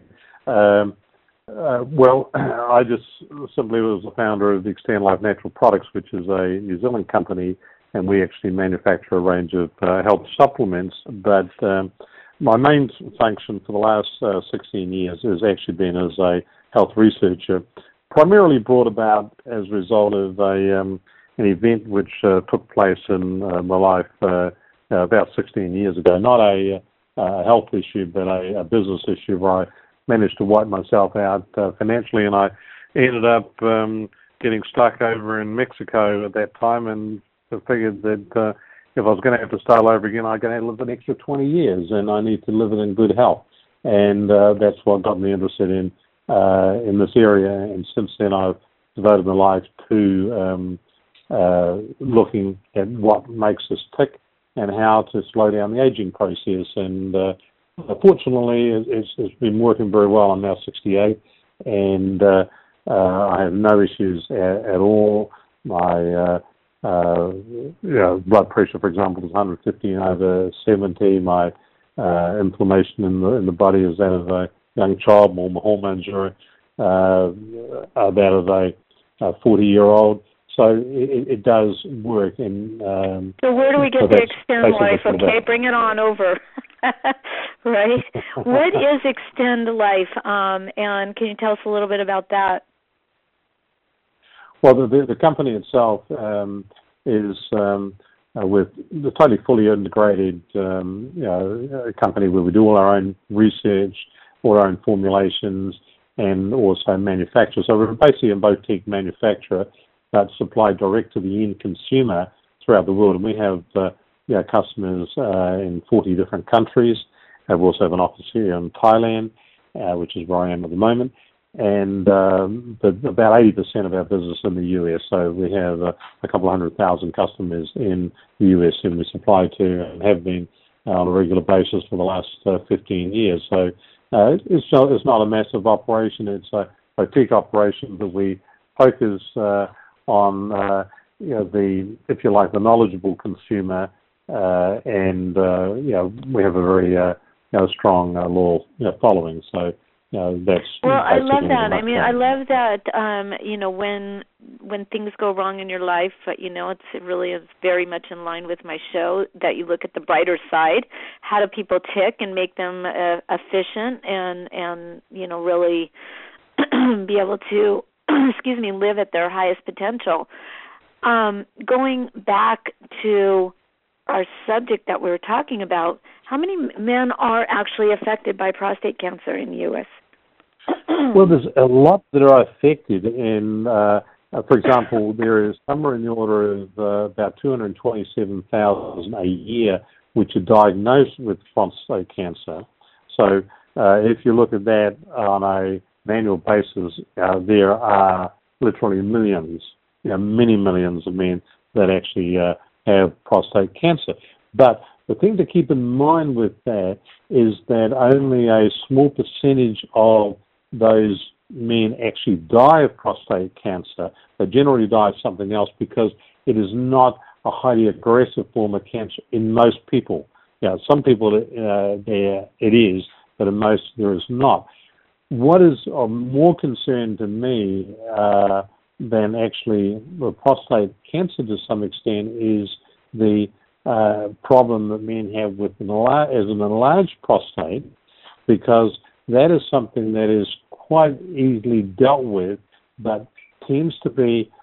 Well, I just simply was the founder of the Extend Life Natural Products, which is a New Zealand company, and we actually manufacture a range of health supplements. But my main function for the last 16 years has actually been as a health researcher, primarily brought about as a result of an event which took place in my life about 16 years ago. Not a health issue, but a business issue where I managed to wipe myself out financially, and I ended up getting stuck over in Mexico at that time, and I figured that if I was going to have to start over again, I'm going to live an extra 20 years, and I need to live it in good health. And that's what got me interested in this area, and since then I've devoted my life to looking at what makes us tick and how to slow down the aging process. And fortunately, it's been working very well. I'm now 68, and I have no issues at all. My blood pressure, for example, is 115/70. My inflammation in the body is that of a young child. All my hormones are that of a 40-year-old. So it does work. And so where do we get the Extend Life? Okay, bring it on over. Right. What is Extend Life? And can you tell us a little bit about that? Well, the company itself is with the totally fully integrated company where we do all our own research, all our own formulations, and also manufacture. So we're basically a boutique manufacturer that supply direct to the end consumer throughout the world. And we have customers in 40 different countries. We also have an office here in Thailand, which is where I am at the moment. and but about 80% of our business in the US. So we have a couple of 100,000 customers in the US whom we supply to and have been on a regular basis for the last 15 years. So it's not a massive operation. It's a boutique operation that we focus on, the, if you like, the knowledgeable consumer, and we have a very strong loyal following. So that's I love that. I mean, I love that. When things go wrong in your life, it really is very much in line with my show that you look at the brighter side. How do people tick and make them efficient and really be able to live at their highest potential. Going back to our subject that we were talking about, how many men are actually affected by prostate cancer in the U.S.? Well, there's a lot that are affected, and for example, there is somewhere in the order of about 227,000 a year which are diagnosed with prostate cancer. So if you look at that on an annual basis, there are literally millions, many millions of men that actually have prostate cancer. But the thing to keep in mind with that is that only a small percentage of those men actually die of prostate cancer. They generally die of something else because it is not a highly aggressive form of cancer in most people. Some people it is, but in most there is not. What is of more concern to me than actually the prostate cancer to some extent is the problem that men have with an enlarged prostate, because that is something that is quite easily dealt with, but tends to be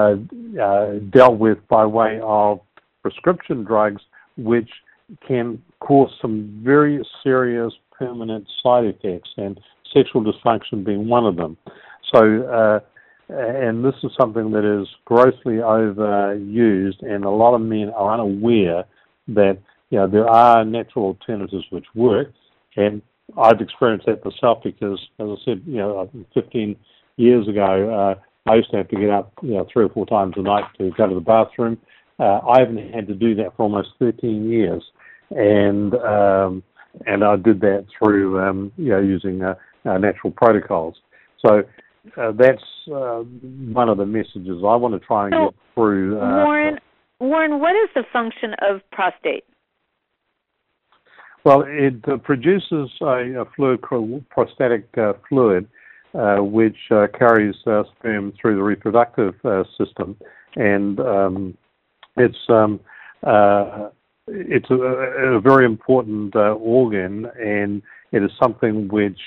dealt with by way of prescription drugs, which can cause some very serious permanent side effects, and sexual dysfunction being one of them. So, and this is something that is grossly overused, and a lot of men are unaware that there are natural alternatives which work. And I've experienced that myself because, as I said, 15 years ago, I used to have to get up 3 or 4 times a night to go to the bathroom. I haven't had to do that for almost 13 years, and I did that through using natural protocols. So that's one of the messages I want to try and get through. Warren, what is the function of prostate? Well, it produces a fluid called prostatic fluid, which carries sperm through the reproductive system, and it's a very important organ, and it is something which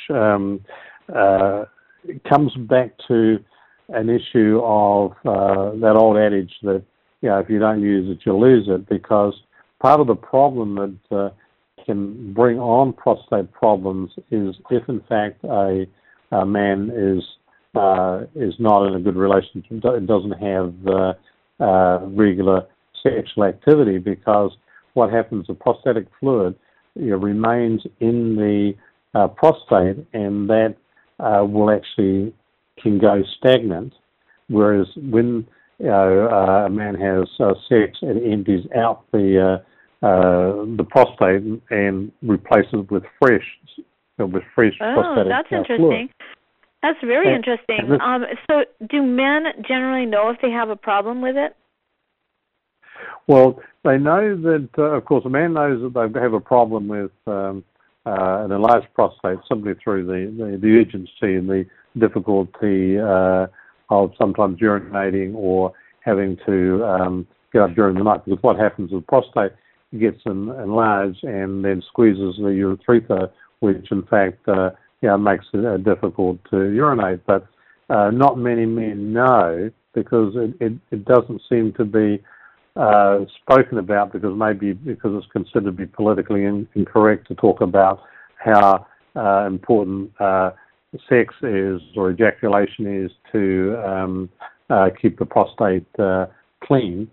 comes back to an issue of that old adage that if you don't use it, you lose it, because part of the problem that can bring on prostate problems is if in fact a man is not in a good relationship, doesn't have regular sexual activity, because what happens, the prostatic fluid remains in the prostate, and that will actually can go stagnant, whereas when a man has sex, it empties out the prostate and replaces it with fresh prostatic that's interesting. fluid. That's very interesting. So do men generally know if they have a problem with it? Well, they know that, of course, a man knows that they have a problem with an enlarged prostate simply through the urgency and the difficulty of sometimes urinating or having to get up during the night, because what happens with prostate, it gets enlarged and then squeezes the urethra, which in fact makes it difficult to urinate. But not many men know, because it doesn't seem to be spoken about, because it's considered to be politically incorrect to talk about how important sex is or ejaculation is to keep the prostate clean.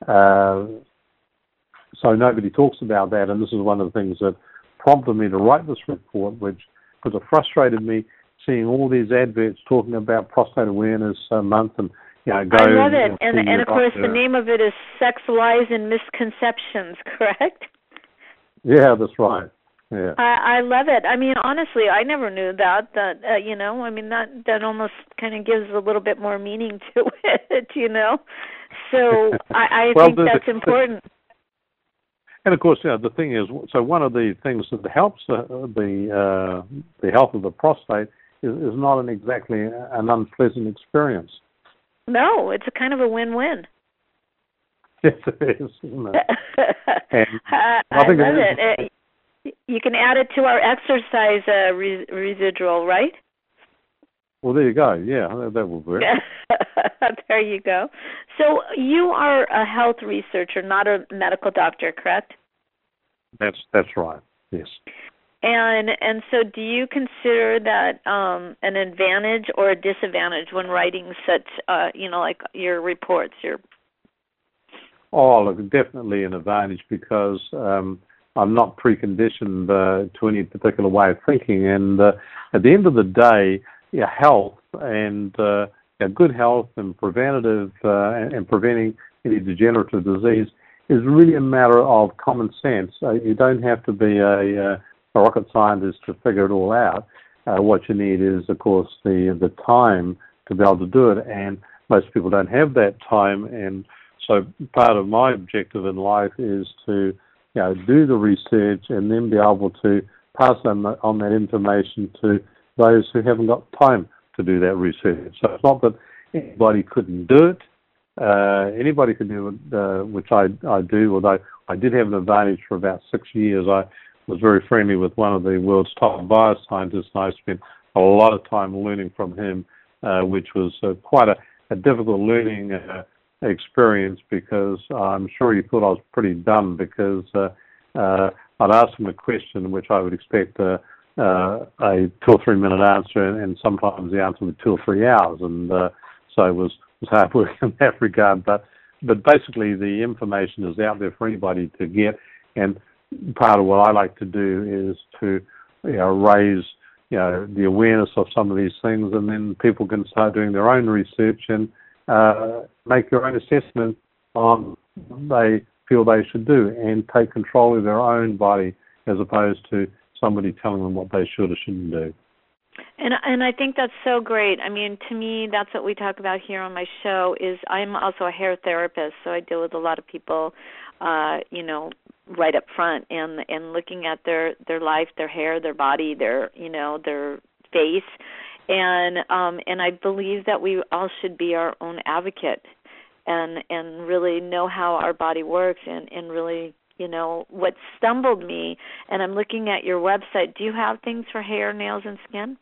So nobody talks about that, and this is one of the things that prompted me to write this report, which, because it frustrated me seeing all these adverts talking about Prostate Awareness Month, and go. I love it, and of course the name of it is Sex, Lies, and Misconceptions, correct? Yeah, that's right. Yeah. I love it. I mean, honestly, I never knew that. I mean, that almost kind of gives a little bit more meaning to it, So I think that's important. And of course, the thing is, so one of the things that helps the health of the prostate is not exactly an unpleasant experience. No, it's a kind of a win-win. Yes, it is, isn't it? I love it. You can add it to our exercise residual, right? Well, there you go. Yeah, that will work. There you go. So you are a health researcher, not a medical doctor, correct? That's right. Yes. And so, do you consider that an advantage or a disadvantage when writing such, like your reports? Oh, look, definitely an advantage because I'm not preconditioned to any particular way of thinking, and at the end of the day, health and good health and preventative and preventing any degenerative disease is really a matter of common sense. You don't have to be a rocket scientist to figure it all out. What you need is, of course, the time to be able to do it, and most people don't have that time. And so part of my objective in life is to do the research and then be able to pass on that information to those who haven't got time to do that research. So it's not that anybody couldn't do it. Anybody could do it, which I do, although I did have an advantage for about 6 years. I was very friendly with one of the world's top bioscientists, and I spent a lot of time learning from him, which was quite a difficult learning experience because I'm sure he thought I was pretty dumb because I'd ask him a question which I would expect a 2 or 3 minute answer, and sometimes the answer was 2 or 3 hours, and so it was hard work in that regard. But basically, the information is out there for anybody to get, and part of what I like to do is to raise the awareness of some of these things, and then people can start doing their own research and make their own assessment on what they feel they should do and take control of their own body as opposed to somebody telling them what they should or shouldn't do. And I think that's so great. I mean, to me, that's what we talk about here on my show. Is I'm also a hair therapist, so I deal with a lot of people, right up front, and looking at their life, their hair, their body, their face, and I believe that we all should be our own advocate, and really know how our body works, and really. What stumbled me, and I'm looking at your website, do you have things for hair, nails, and skin?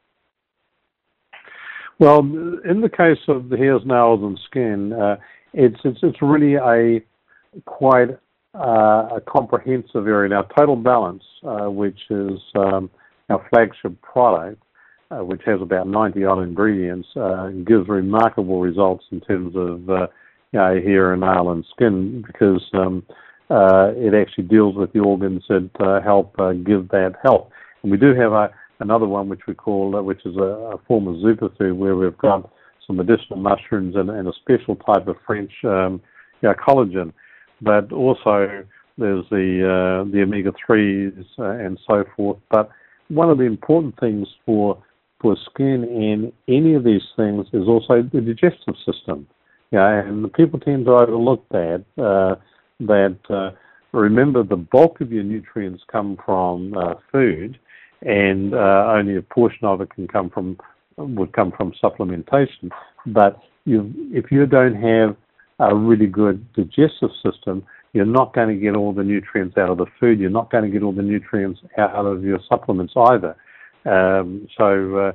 Well, in the case of the hairs, nails, and skin, it's really a quite a comprehensive area. Now, Total Balance, which is our flagship product, which has about 90-odd ingredients, gives remarkable results in terms of hair and nail and skin because it actually deals with the organs that help give that health. And we do have another one which we call, which is a form of superfood, where we've got some additional mushrooms and a special type of French collagen. But also there's the omega-3s and so forth. But one of the important things for skin and any of these things is also the digestive system. And people tend to overlook that. Remember, the bulk of your nutrients come from food, and only a portion of it would come from supplementation. But if you don't have a really good digestive system, you're not going to get all the nutrients out of the food. You're not going to get all the nutrients out of your supplements either. So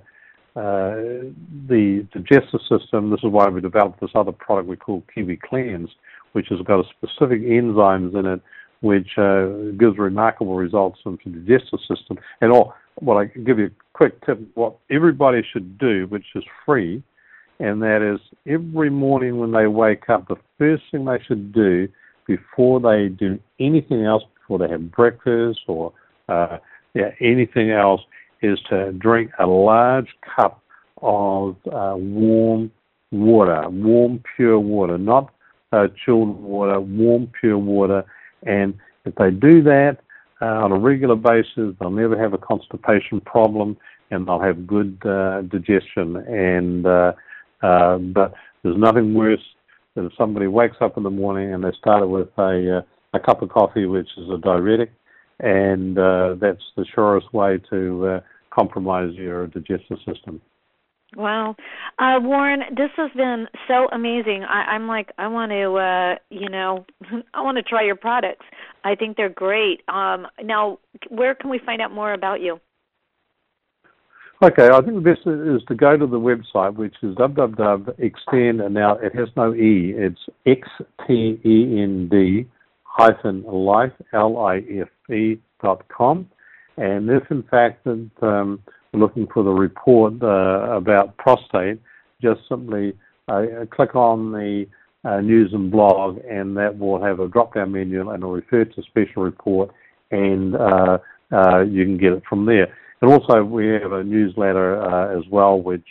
the digestive system, this is why we developed this other product we call Kiwi Cleanse, which has got a specific enzymes in it, which gives remarkable results into the digestive system. And I can give you a quick tip, what everybody should do, which is free, and that is every morning when they wake up, the first thing they should do before they do anything else, before they have breakfast or anything else, is to drink a large cup of warm water, warm, pure water, not chilled water, warm, pure water. And if they do that on a regular basis, they'll never have a constipation problem, and they'll have good digestion. And but there's nothing worse than if somebody wakes up in the morning and they start with a cup of coffee, which is a diuretic, and that's the surest way to compromise your digestive system. Wow. Warren, this has been so amazing. I'm like, I want to, I want to try your products. I think they're great. Now, where can we find out more about you? Okay, I think the best is to go to the website, which is www.extend, and now it has no E, it's XTEND-life, LIFE.com. And if, in fact, looking for the report about prostate, just simply click on the news and blog, and that will have a drop-down menu, and it'll refer to special report, and you can get it from there. And also, we have a newsletter as well, which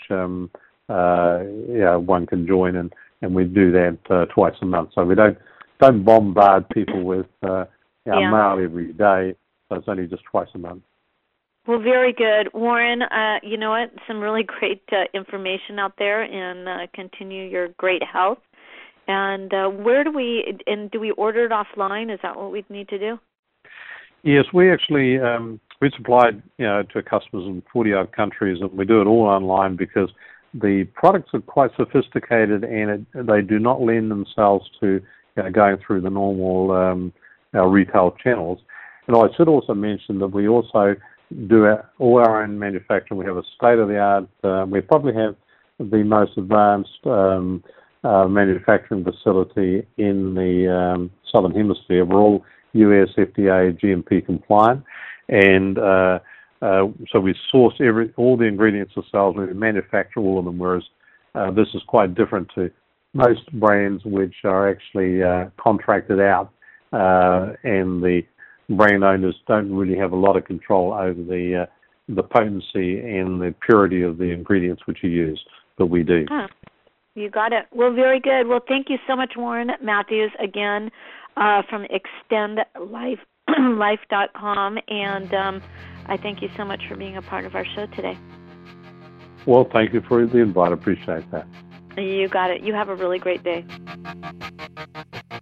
one can join, and we do that twice a month. So we don't bombard people with our mail every day. So it's only just twice a month. Well, very good. Warren, you know what? Some really great information out there, and continue your great health. And do we order it offline? Is that what we need to do? Yes, we actually we supply to customers in 40-odd countries, and we do it all online because the products are quite sophisticated, and they do not lend themselves to going through the normal retail channels. And I should also mention that we also do all our own manufacturing. We have a state-of-the-art, we probably have the most advanced manufacturing facility in the Southern Hemisphere. We're all US FDA GMP compliant, and so we source all the ingredients ourselves. We manufacture all of them, whereas this is quite different to most brands which are actually contracted out, and the brand owners don't really have a lot of control over the potency and the purity of the ingredients which you use, but we do. You got it. Well, very good. Well, thank you so much, Warren Matthews, again, from extendlife.com, and I thank you so much for being a part of our show today. Well, thank you for the invite. I appreciate that. You got it. You have a really great day.